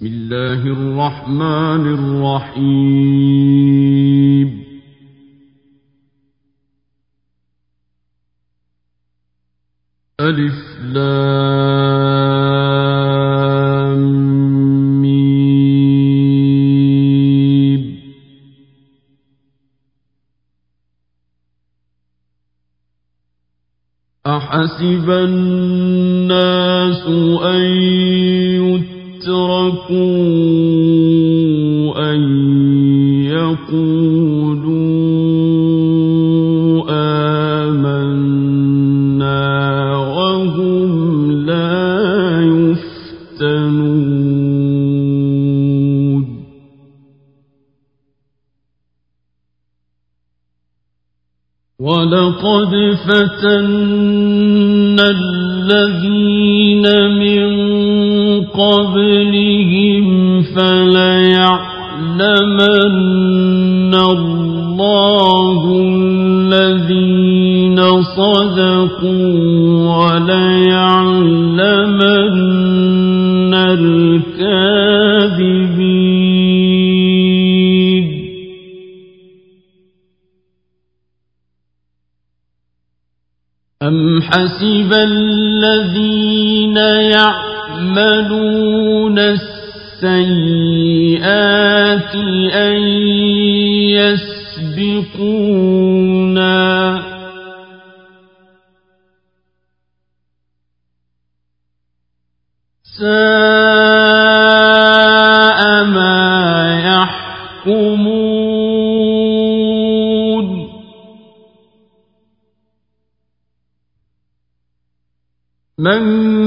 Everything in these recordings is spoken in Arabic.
بسم الله الرحمن الرحيم ألف لام ميم أحسب الناس أن يتركوا أن يقولوا آمنا وهم لا يفتنون ولقد فتنا الذين من قبلهم فليعلمن الله الذين صدقوا وليعلمن الكاذبين أم حسب الذين يعملون السيئات أن يسبقونا ساء ما يحكمون من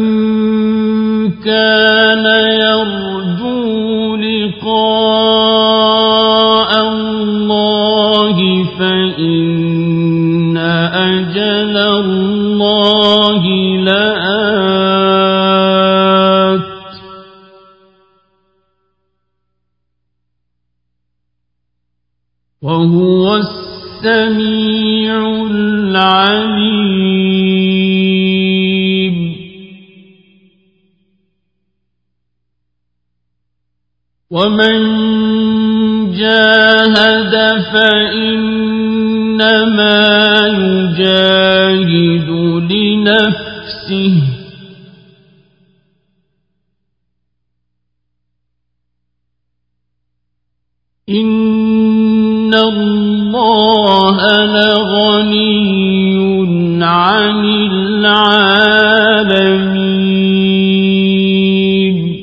كان يرجو لقاء الله فإن أجل الله لآت وهو السميع العليم ومن جاهد فإنما يجاهد لنفسه إن الله لغني عن العالمين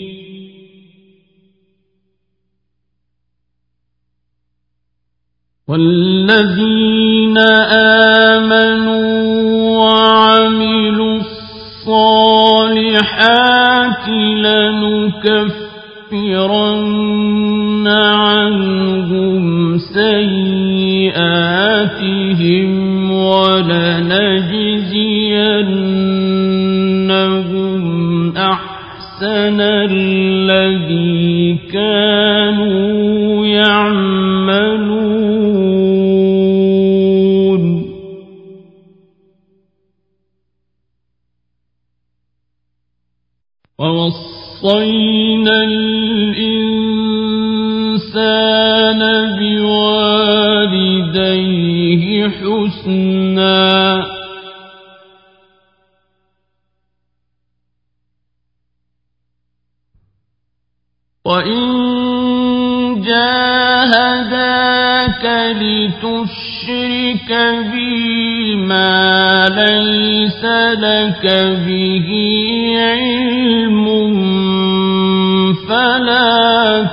والذين آمنوا وعملوا الصالحات لنكفرن عنهم سيئاتهم ولنجزينهم أحسن الذي كانوا يعملون ووصينا الإنسان بوالديه حسنا وإن جاهداك لتشرك بي ما ليس لك به علم فلا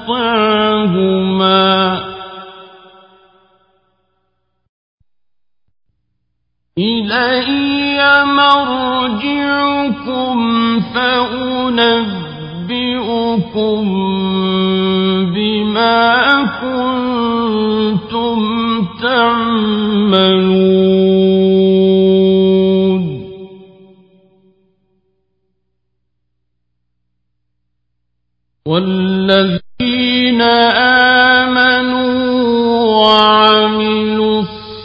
تطعهما إلي مرجعكم فأنبئكم بما كنتم تعملون والذين آمنوا وعملوا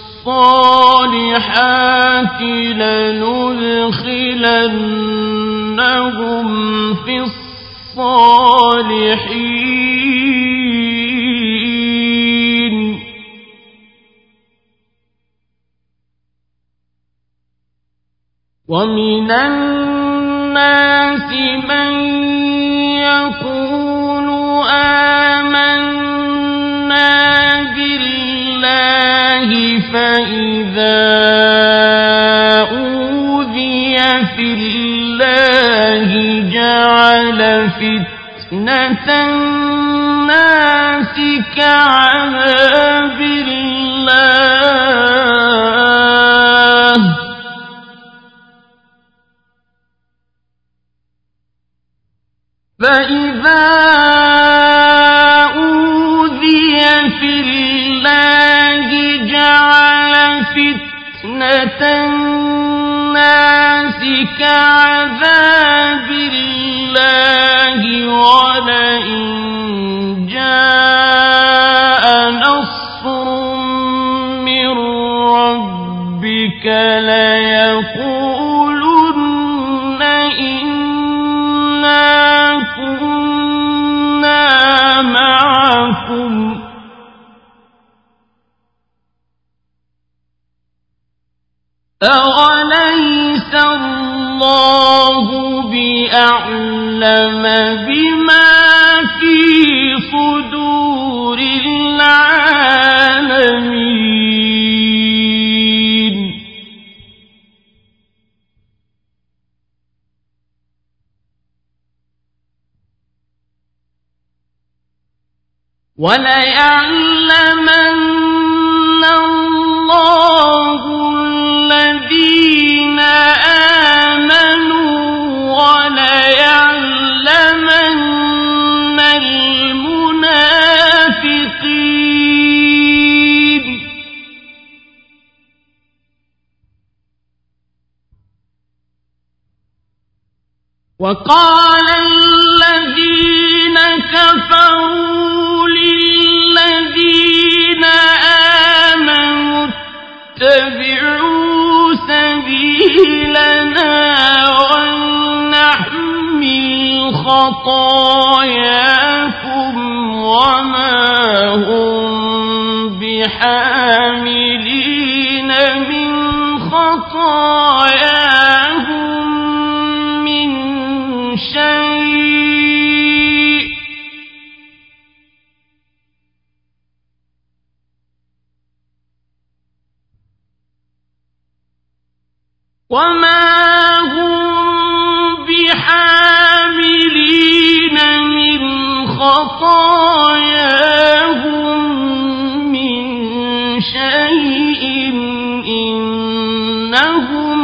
الصالحات لندخلنهم في الصالحين ومن الناس من يقول آمنا بالله فإذا أوذي في الله جعل فتنة الناس كعذاب الله فإذا أوذي في الله جعل فتنة الناس كعذاب الله ولئن جاء نصر من ربك ليقولن إنا كنا معكم أوليس الله بأعلم بما في صدور العالمين وليعلمن الله الذين آمنوا وليعلمن المنافقين وقال الذين كفروا للذين آمنوا اتبعوا سبيلنا ولنحمل خطاياكم وما هم بحاملين من خطاياهم من شيء وما هم بحاملين من خطاياهم من شيء إنهم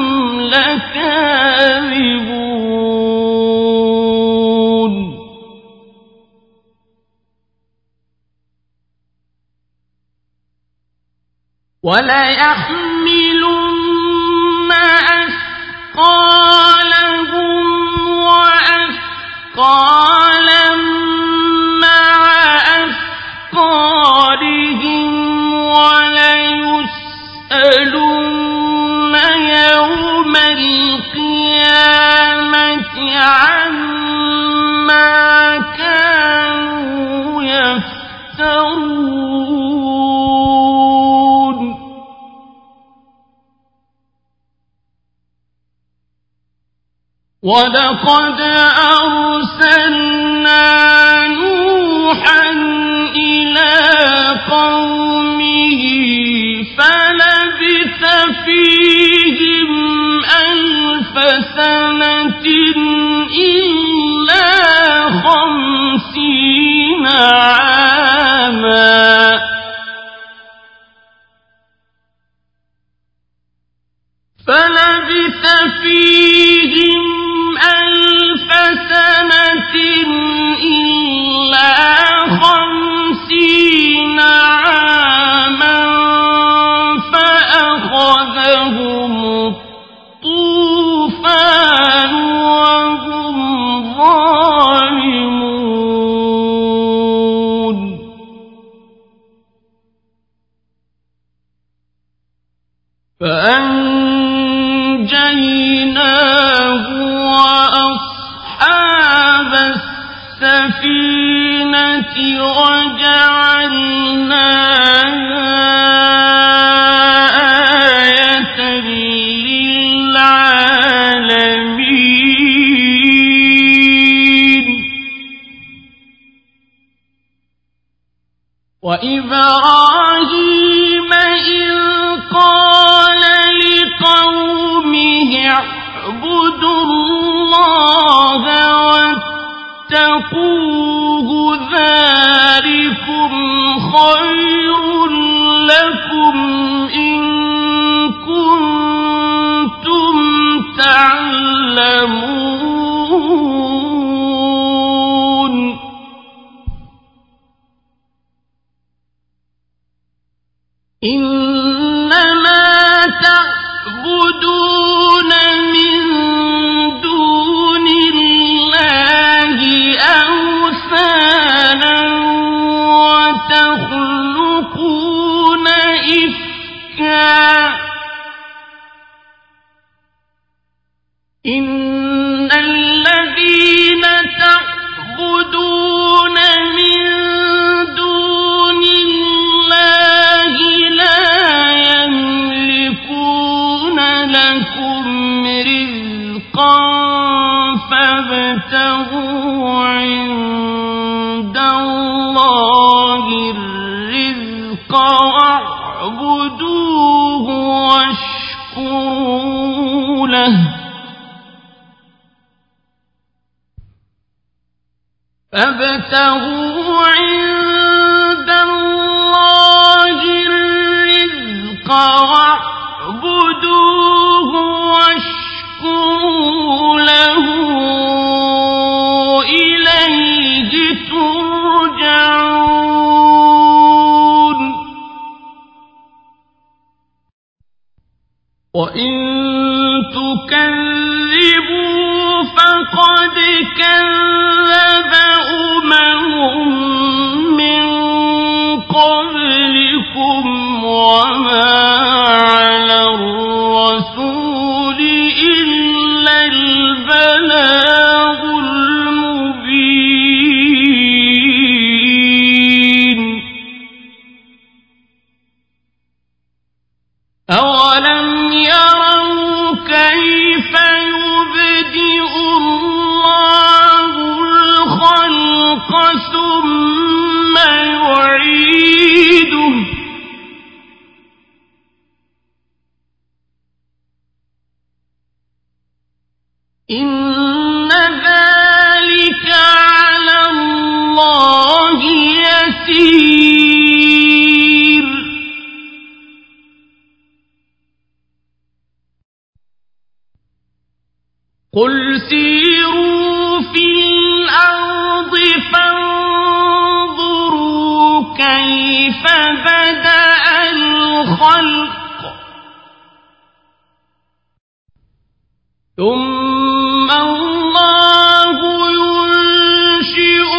لكاذبون وليحملن أثقالهم وأثقالا مع أثقالهم وليسألن يوم القيامة عما كانوا يفترون ولقد أرسلنا نوحا إلى قومه فلبث فيهم 1000 سنة إلا 50 عاما فلبث فيهم 1000 سنة إلا 50 عاما فأخذهم الطوفان وهم ظالمون فأنجيناه وأصحاب السفينة وجعلناها آية للعالمين وإبراهيم إذ قال لقومه اعبدوا الله واتقوه ذلكم خير لكم إن كنتم تعلمون إنما تعبدون من دون الله أوثانا وتخلقون إفكا إن الذين تعبدون من دون الله لا يملكون لكم رزقا فابتغوا عند الله الرزق واعبدوه واشكروا له فابتغوا عند الله الرزق واعبدوه واشكروا له إليه ترجعون وإن تكذبوا فقد كذب من قبلكم وما على الرسول إلا البلاغ المبين أولم يروا كيف يبدئ الله الخلق ثم يعيده إن ذلك على الله يسير قل سيروا في الأرض فانظروا كيف بدأ الخلق ثم الله ينشئ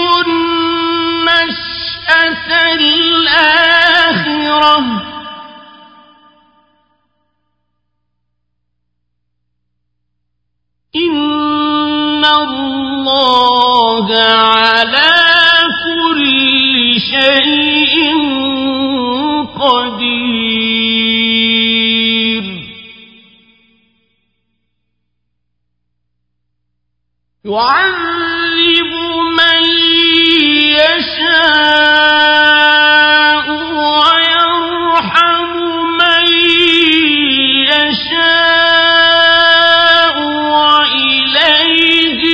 النشأة الآخرة إن الله على كل شيء قدير يعذب من يشاء ويرحم من يشاء وإليه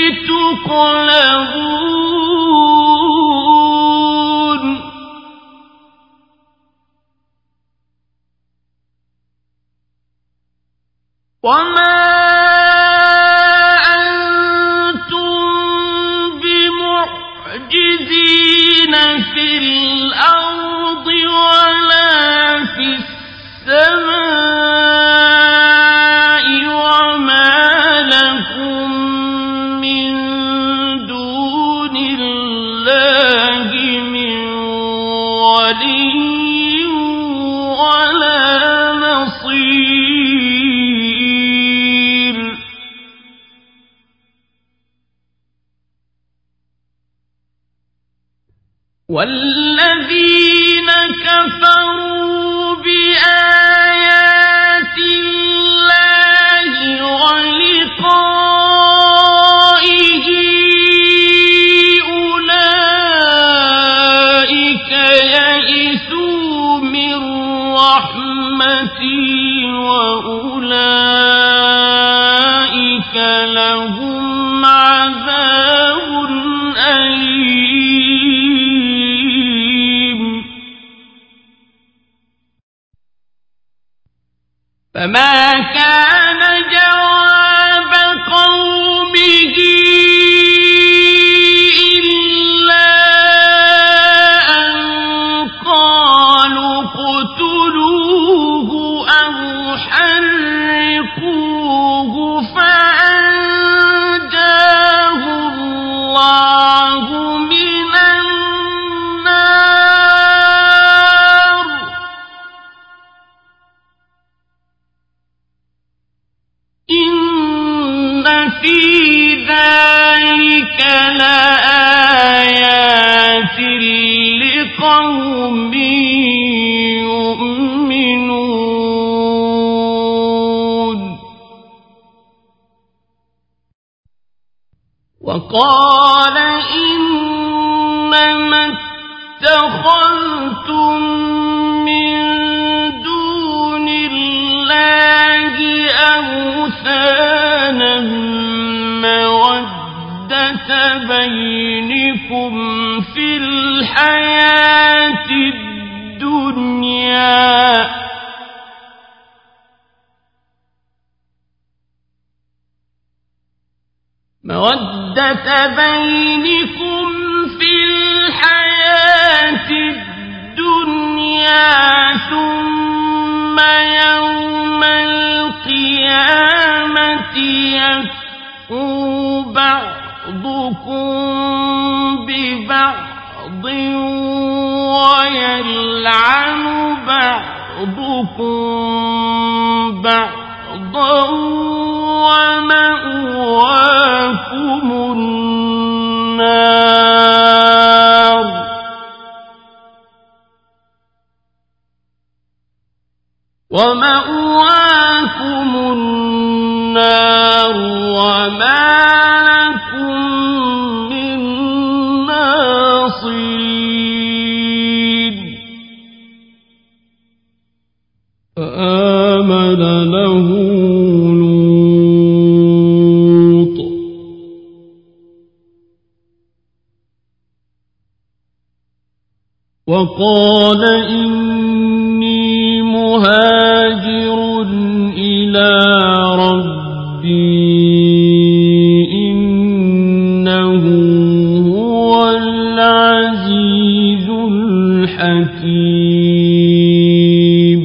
تقلبون وما في الأرض ولا في السماء وما لكم من دون الله من ولي ولا نصير والذين كفروا بآيات الله ولقائه أولئك يئسوا من رحمتي وأولئك لهم عذاب أليم فما كان جواب قومه إلا أن قالوا اقتلوه أو حرقوه فأنجاه الله من النار إن في ذلك لآيات لقوم يؤمنون وقال إنما اتخذتم من دون الله أوثانا مودة بينكم في الحياة الدنيا ثم يوم القيامة يكفر بعضكم ببعض ويلعن بعضكم بعضا ومأواكم النار وما لكم من ناصرين فآمن له لوط وقال إني مهاجر إلى ربي إنه هو العزيز الحكيم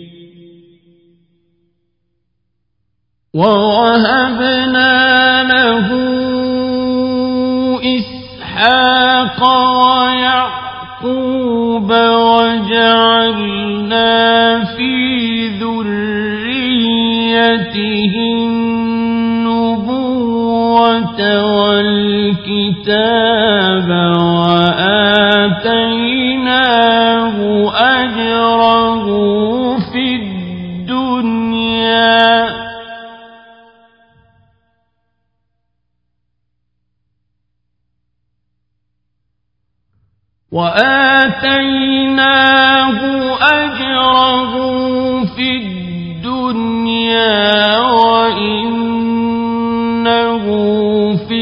ووهبنا له إسحاق ويعقوب وجعلنا في ذريته النبوة والكتاب وآتيناه أجره في الدنيا وإنه في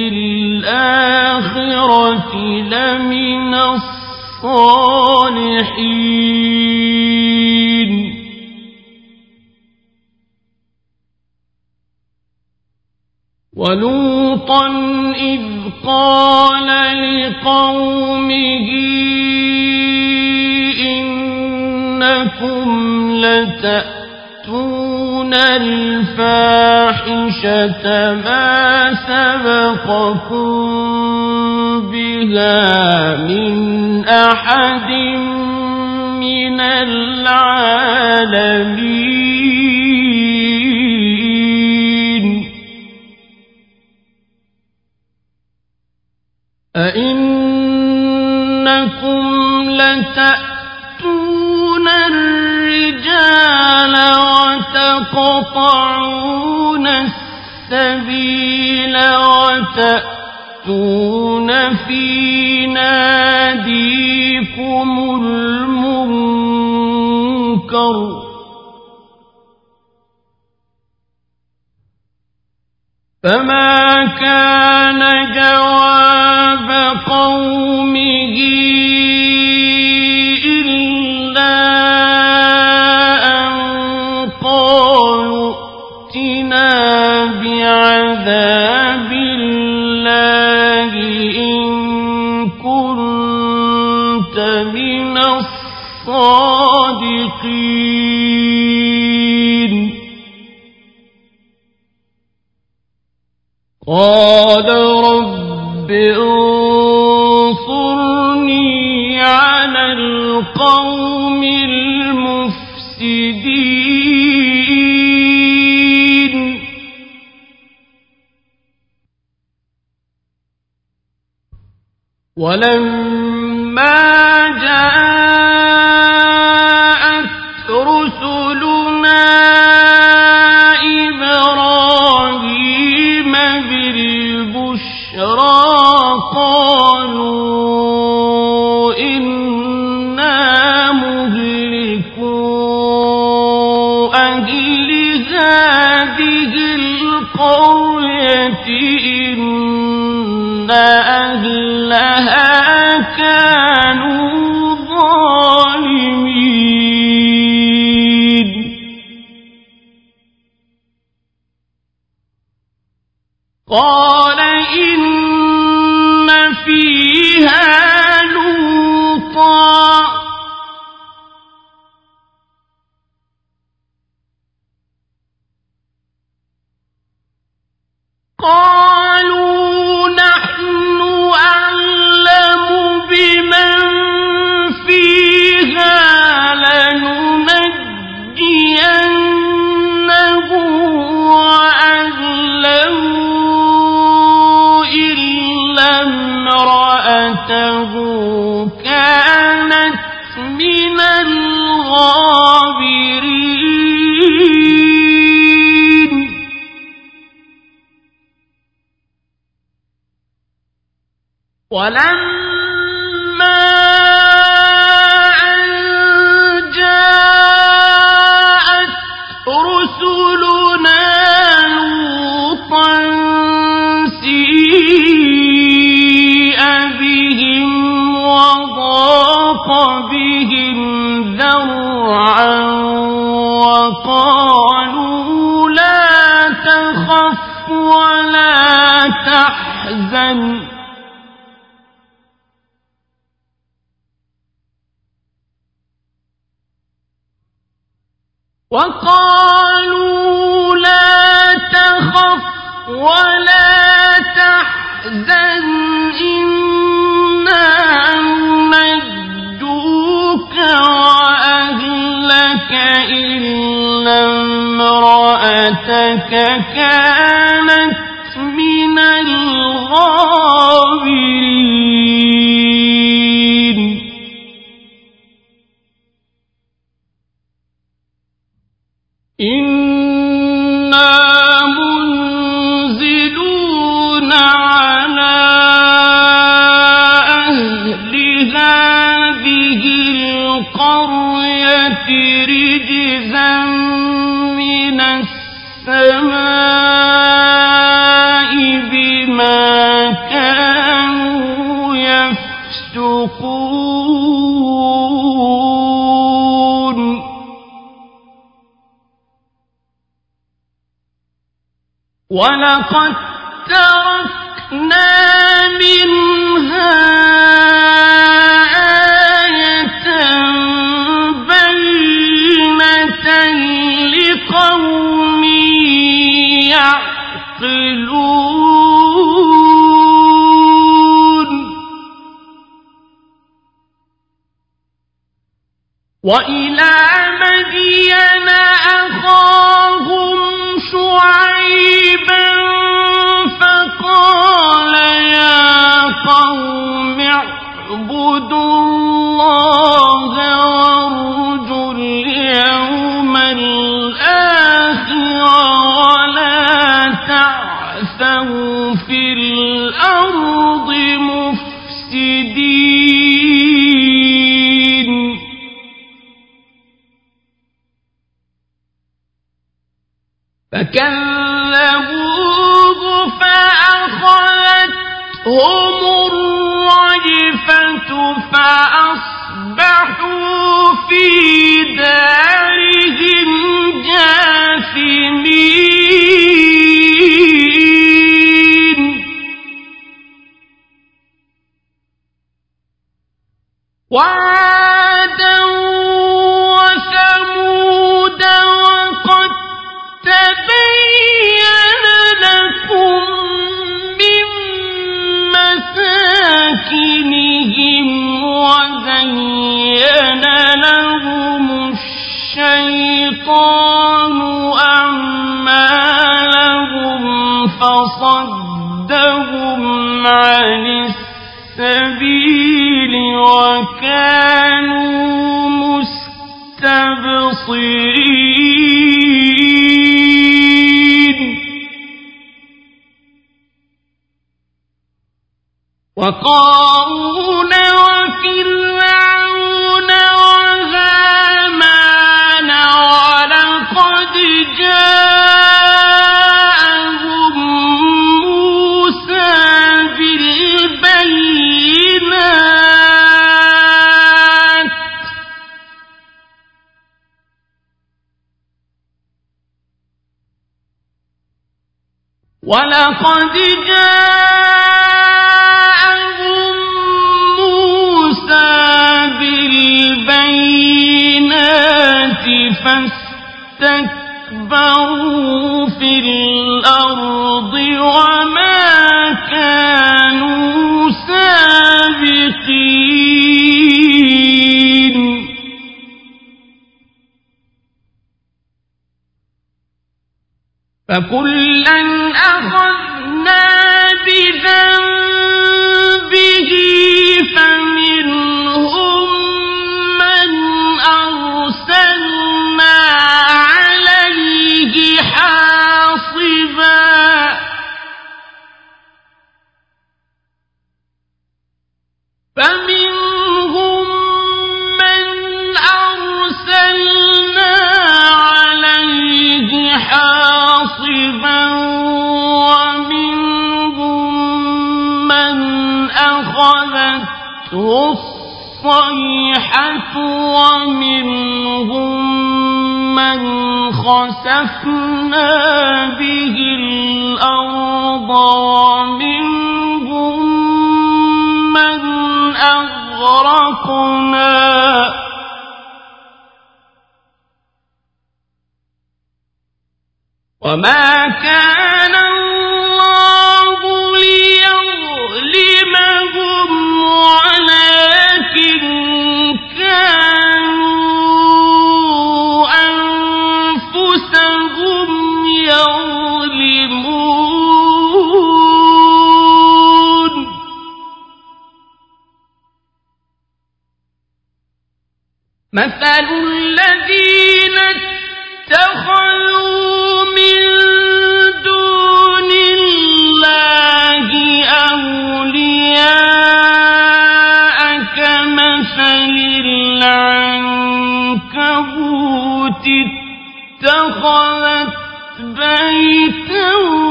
الآخرة لمن الصالحين ولوطا إذ قال لقومه إنكم لتأتون الفاحشة ما سبقكم بها من أحد من العالمين أئنكم لتأتون الرجال وتقطعون السبيل وتأتون في ناديكم المنكر فما كان جواب قومه إلا أن قالوا ائتنا بعذاب الله إن كنت من الصادقين قال رب انصرني على القوم المفسدين ولما جاءت رسلنا إبراهيم بالبشرى قالوا إنا مهلكو أهل هذه القرية إن أهلها كانوا ظالمين قال إن فيها لوطا قالوا نحن أعلم بمن فيها لننجينه وأهله إلا امرأته كانت من الغابرين ولما أن جاءت رسلنا لوطا سيء بهم وضاق بهم ذرعا وقالوا لا تخف ولا تحزن ولا تحزن إنا ننجوك وأهلك إلا امرأتك كانت من الغابرين إنا منزلون على أهل هذه القرية رجزا من السماء بما كانوا يفسقون ولقد تركنا منها آية بينة لقوم يعقلون وإلى مدين أخاهم شعيبا فقال يا قوم اعبدوا مفسدين فكذبوه فأخذتهم الرجفة فأصبحوا في دارهم جاثمين وعادا وثمود وقد تبين لكم من مساكنهم وزين لهم الشيطان أعمالهم فصدهم عن السبيل وكانوا مستبصرين وقارون وفرعون وهامان ولقد جاءهم موسى بالبينات فاستكبروا في الأرض وما كانوا سابقين فكلا أخذنا بذنبه فمنهم من أرسلنا عليه حاصبا فمنهم من أرسلنا عليه حاصبا ومنهم من أخذته الصيحة ومنهم من خسفنا به الأرض ومنهم من أغرقنا وما كان الله ليظلمهم ولكن كانوا أنفسهم يظلمون مثل الذين اتخذوا من دون الله أولياء كمثل العنكبوت اتخذت بيتا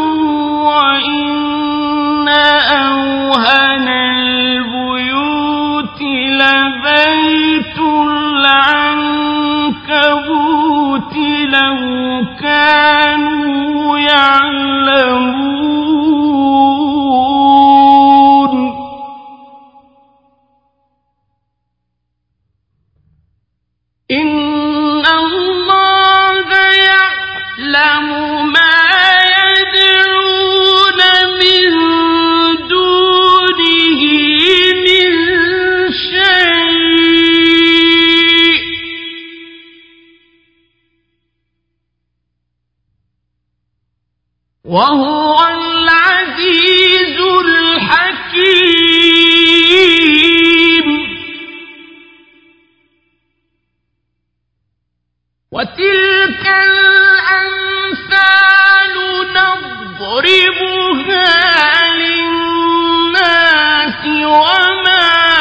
وإن أوهن البيوت لبيت العنكبوت لو كانوا يعلمون إن الله يعلم ما يدعون من دونه من شيء وهو العزيز الحكيم وتلك الأمثال نضربها للناس وما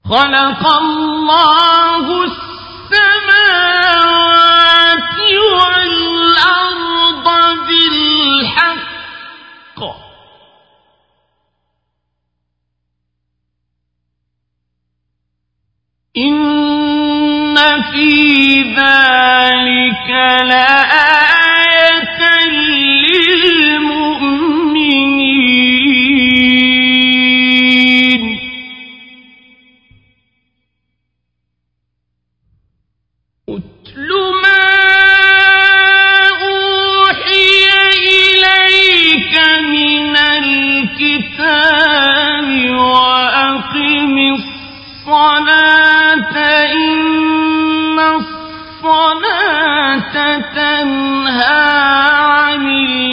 خلق الله السماوات والأرض بالحق إن في ذلك لآية للمؤمنين اتل ما أوحي إليك من الكتاب وأقم الصلاة إن الصلاة تنهى عن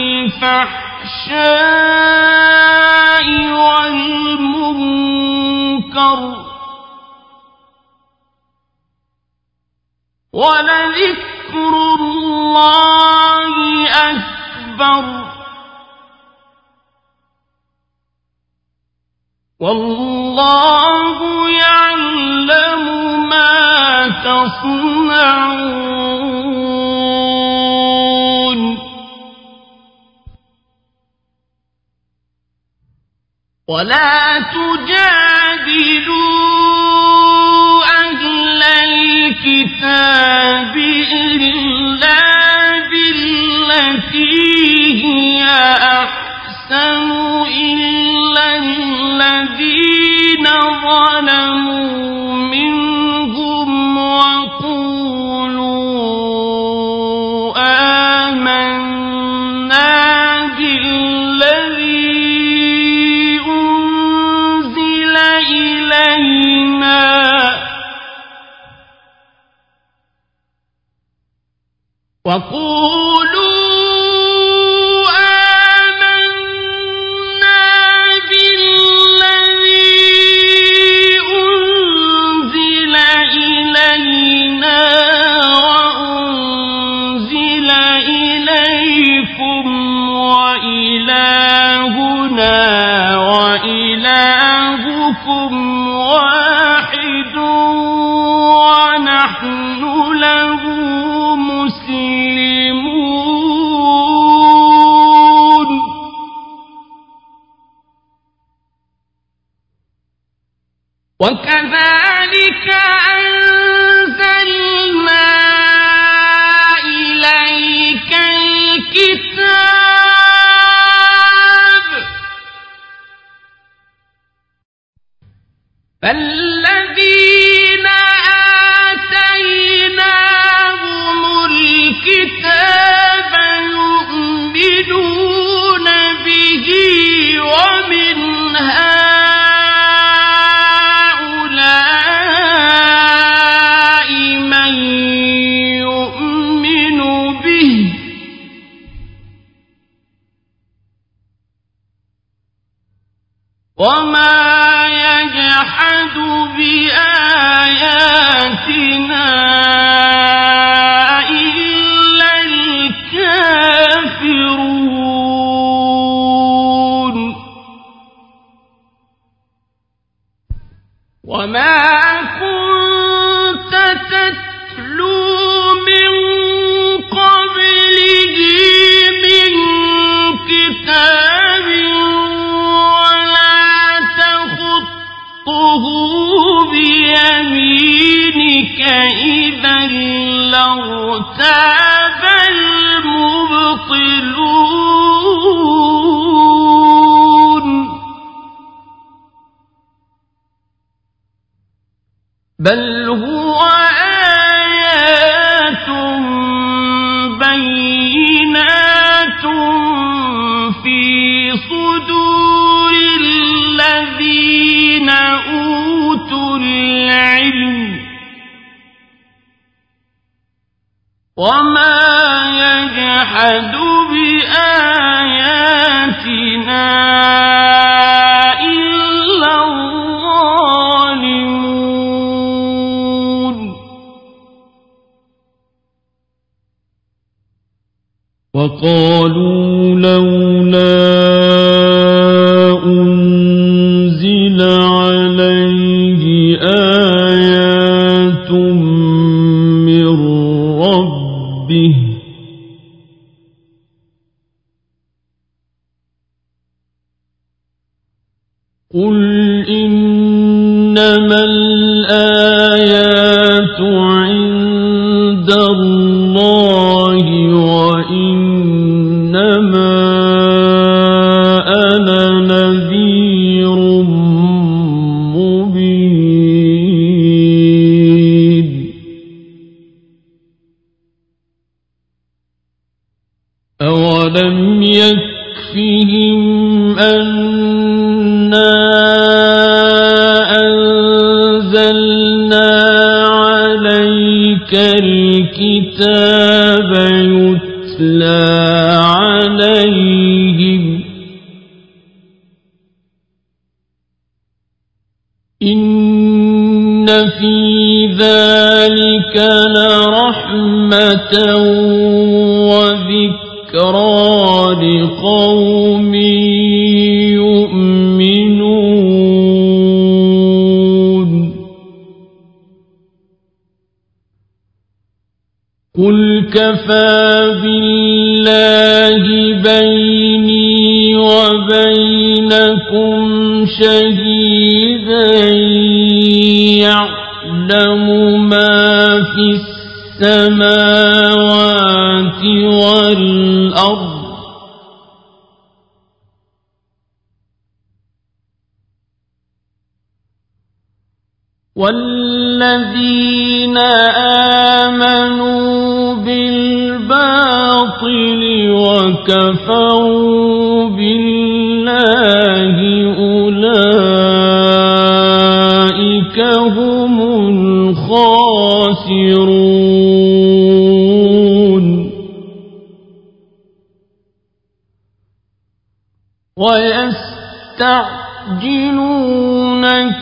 الفحشاء والمنكر ولذكر الله أكبر والله يعلم ما تصنعون ولا تجادلوا أهل الكتاب إلا بالتي هي أحسن إلا الذين ظلموا منهم وقولوا آمنا بالذي أنزل إلينا وأنزل إليكم وإلهنا وإلهكم واحد ونحن له مسلمون وكذلك أنزلنا إليك الكتاب فالذين آتيناهم الكتاب يؤمنون به ومن هؤلاء من يؤمن به وما يجحد بآياتنا إلا الكافرون وما كنت تتلو من قبله من كتاب ولا تخطه بيمينك إذا لارتاب المبطلون بل هو آيات بينات في صدور الذين أوتوا العلم وما يجحد بآياتنا إلا الظالمون وقالوا لولا أنزل عليه إنما الآيات عند الله وإنما أنا نذير مبين. أولم يكفهم أنا أنزلنا عليك الكتاب يتلى عليهم إن في ذلك لرحمة وذكرى لقوم يؤمنون. قل كفى بالله بيني وبينكم شهيدا يعلم ما في السماوات والأرض والذين آمنوا بالباطل وكفروا بالله أولئك هم الخاسرون. ويستعجلونك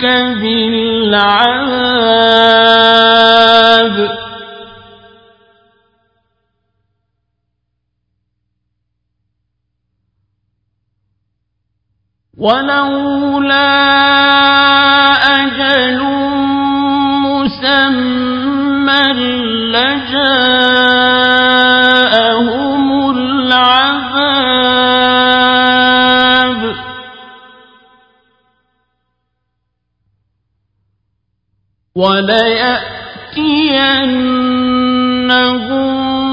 بالعذاب ولولا أجل مسمى لجاءهم العذاب وليأتينهم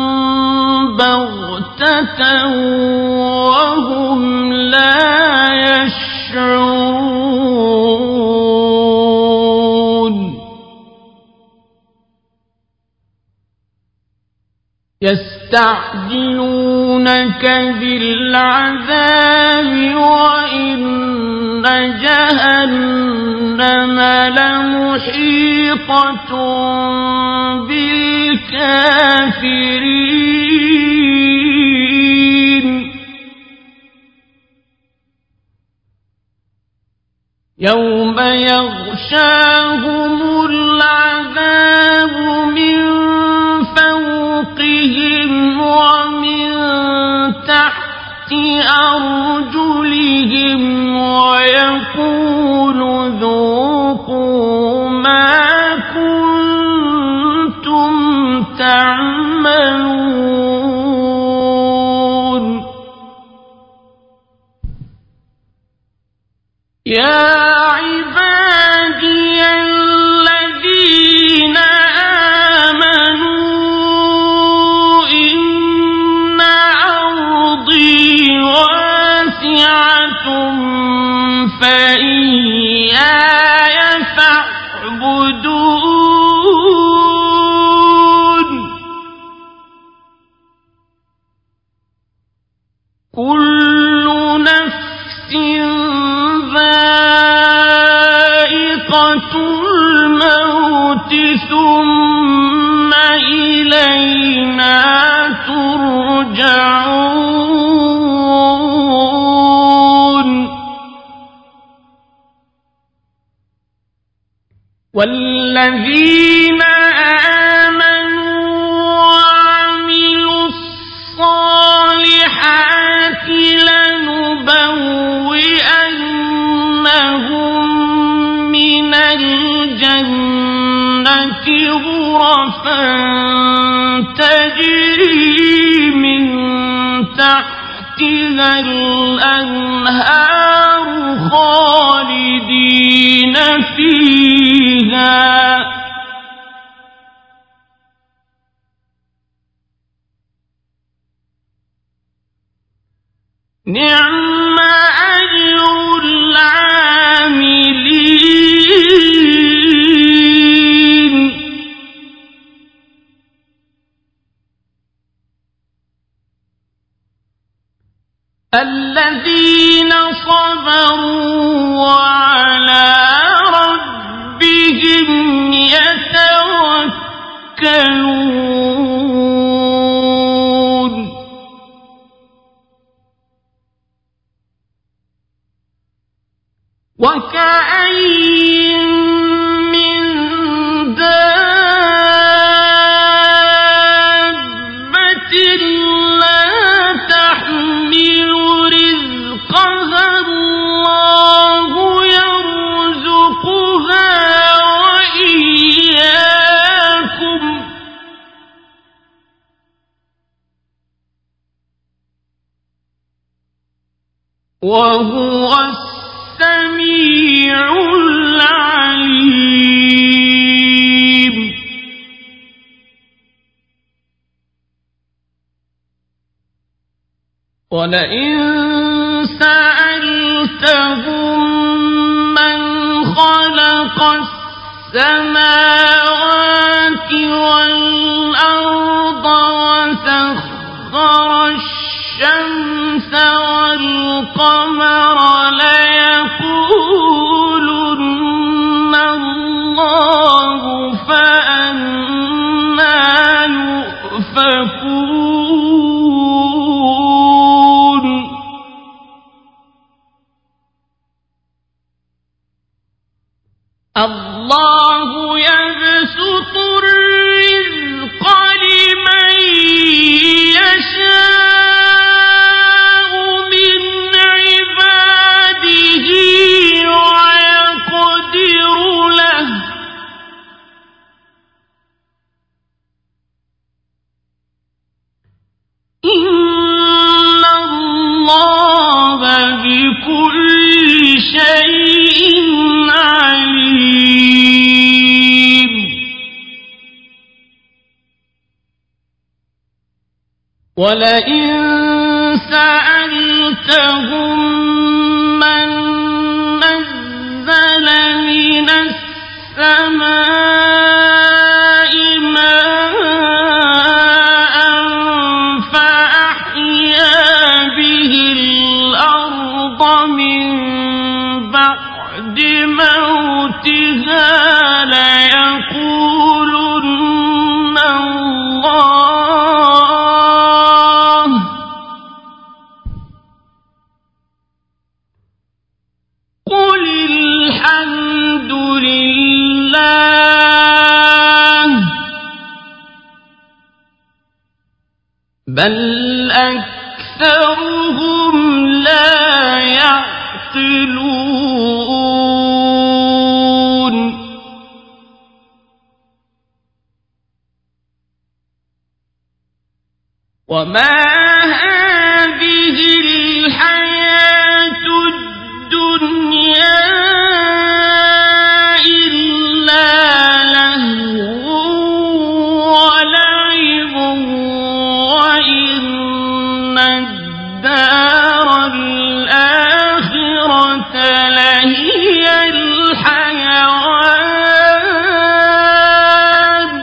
بغتة وهم لا يشعرون. يستعجلونك بالعذاب وإن جهنم لمحيطة بالكافرين. يوم يغشاهم العذاب من فوقهم ومن تحت أرجلهم ويقول ذوقوا ما كنتم تعملون. يا عبادي الذين آمنوا إن أرضي واسعة فإياي فاعبدون. كل نفس ذائقة الموت ثم إلينا ترجعون. والذين آمنوا وعملوا الصالحات لنبوئنهم من الجنة غرفا تجري من تحتها فيها الأنهار خالدين فيها نعم أجر العاملين الذين صبروا وعلى ربهم يتوكلون وكأين من دابة لا تحمل رزقها الله يرزقها وإياكم وهو السميع العليم ولئن سألتهم من خلق السماوات والأرض وسخر الشمس والقمر ليقولن الله فأنى يؤفكون الله يبسط الرزق لمن يشاء من عباده ويقدر له إن الله بكل شيء عليم ولئن سألتهم من نزل من السماء ماء فأحيا به الأرض من بعد موتها ليقولن الله قل الحمد لله بل أكثرهم لا يعقلون وما هذه الحياة الدنيا إلا لهو ولعب وإن الدار الآخرة لهي الحيوان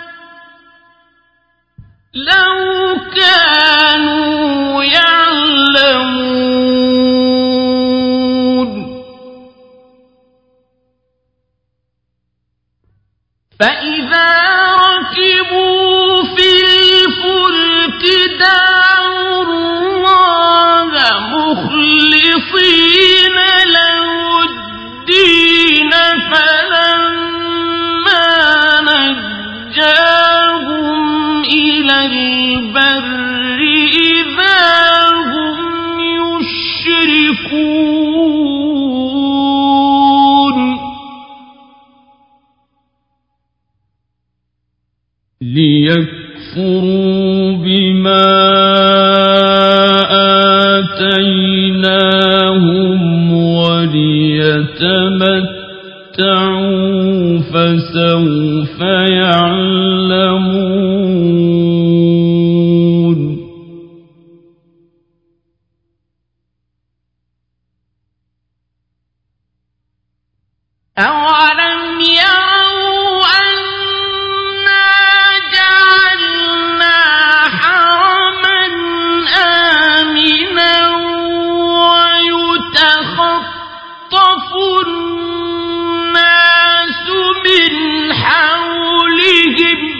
لو كانوا يعلمون فإذا ركبوا في الفلك دعوا الله مخلصين له الدين فلما نجاهم إلى البر إذا هم يشركون ليكفروا بما آتيناهم وليتمتعوا فسوف يعلمون أولم يروا أنا جعلنا حرما آمنا ويتخطف الناس من حولهم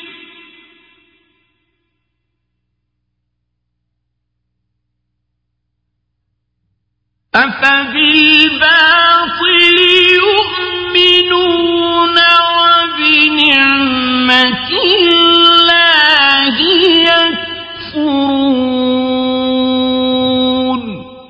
أفبالباطل يؤمنون وبنعمة الله يكفرون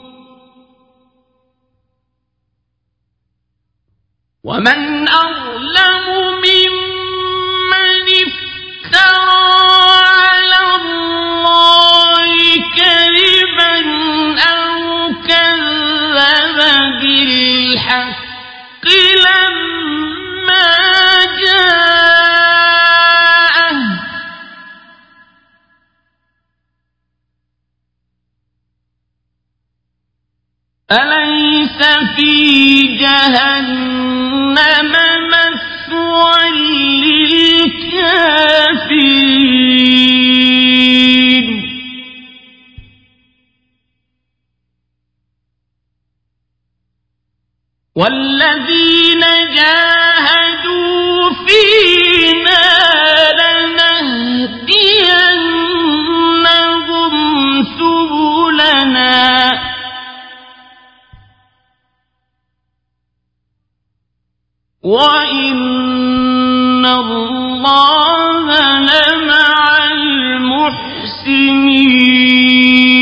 ومن أظلم ممن افترى على الله كذبا أو كذب بالحق لما جاءه أليس في جهنم مثوى للكافرين والذين جاهدوا فينا لنهدينهم سبلنا وإن الله لمع المحسنين